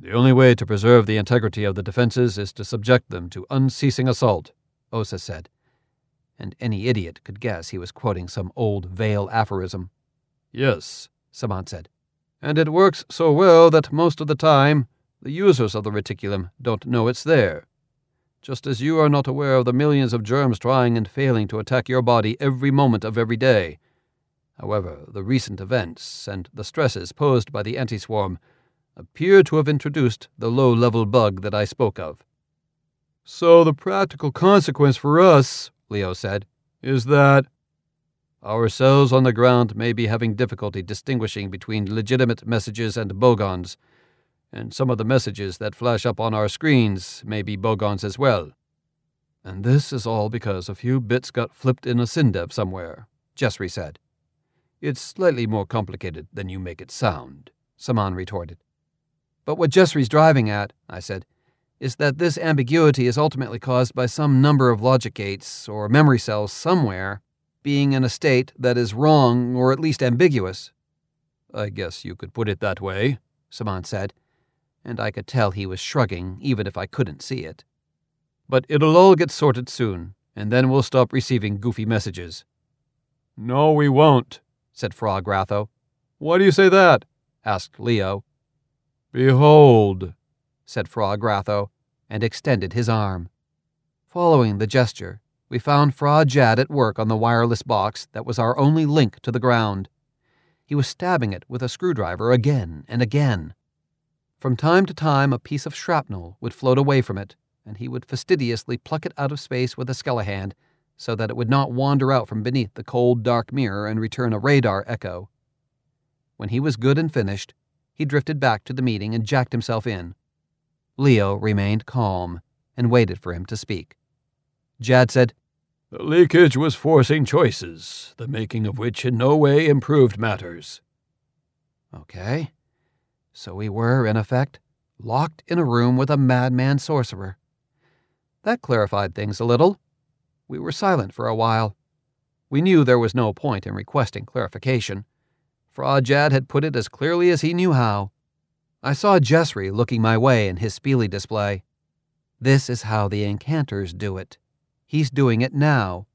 The only way to preserve the integrity of the defenses is to subject them to unceasing assault, Osa said, and any idiot could guess he was quoting some old Vale aphorism. Yes, Samant said, and it works so well that most of the time the users of the reticulum don't know it's there. Just as you are not aware of the millions of germs trying and failing to attack your body every moment of every day. However, the recent events and the stresses posed by the anti-swarm appear to have introduced the low-level bug that I spoke of. So the practical consequence for us, Leo said, is that our cells on the ground may be having difficulty distinguishing between legitimate messages and bogons, and some of the messages that flash up on our screens may be bogons as well. And this is all because a few bits got flipped in a SynDev somewhere, Jessry said. It's slightly more complicated than you make it sound, Saman retorted. But what Jessry's driving at, I said, is that this ambiguity is ultimately caused by some number of logic gates or memory cells somewhere being in a state that is wrong or at least ambiguous. I guess you could put it that way, Saman said, and I could tell he was shrugging even if I couldn't see it. But it'll all get sorted soon, and then we'll stop receiving goofy messages. No, we won't, said Frog Ratho. Why do you say that? Asked Leo. Behold, said Frog Ratho, and extended his arm. Following the gesture, we found Fra Jad at work on the wireless box that was our only link to the ground. He was stabbing it with a screwdriver again and again. From time to time, a piece of shrapnel would float away from it, and he would fastidiously pluck it out of space with a skellahand so that it would not wander out from beneath the cold, dark mirror and return a radar echo. When he was good and finished, he drifted back to the meeting and jacked himself in. Leo remained calm and waited for him to speak. Jad said, The leakage was forcing choices, the making of which in no way improved matters. Okay. So we were, in effect, locked in a room with a madman sorcerer. That clarified things a little. We were silent for a while. We knew there was no point in requesting clarification. Fra Jad had put it as clearly as he knew how. I saw Jessry looking my way in his Spiele display. This is how the incanters do it. He's doing it now.